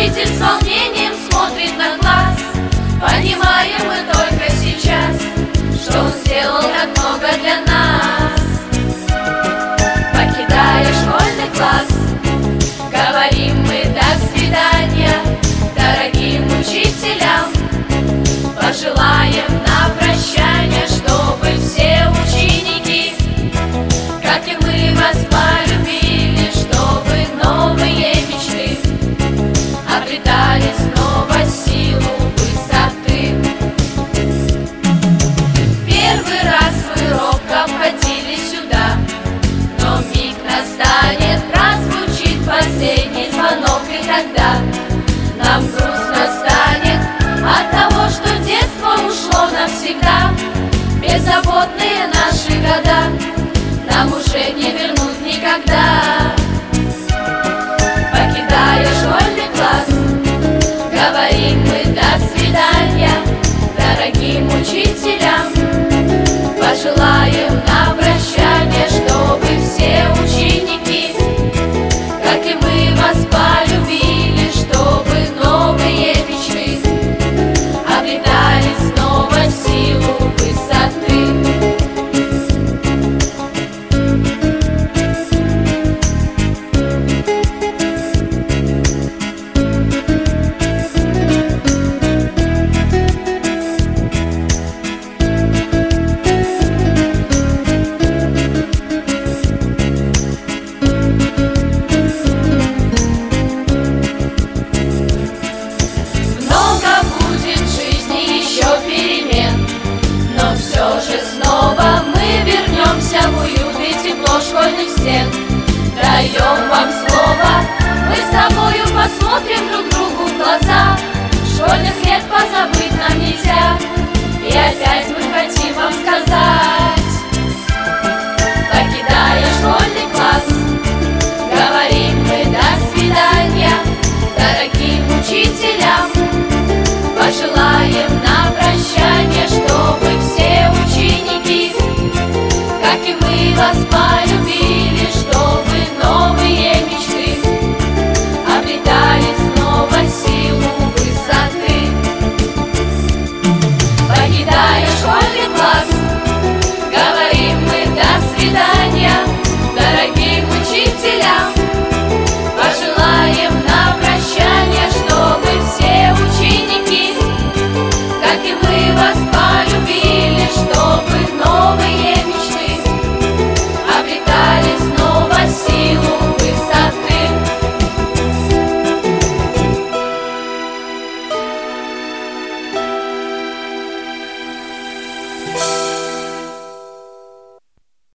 Учитель с волнением смотрит на класс. Понимаем мы только сейчас, что он сделал так много для нас. Покидая школьный класс, говорим мы до свидания дорогим учителям. Пожелаем на прощание, чтобы все ученики, как и мы, вас полюбили, чтобы новые мечты обретали снова силу высоты. Первый раз вы робко входили сюда, но миг настанет, прозвучит последний звонок, и тогда нам грустно станет от того, что детство ушло навсегда. Беззаботные наши года нам уже не вернуть никогда. Покидая школьный класс, говорим мы до свидания дорогим учителям.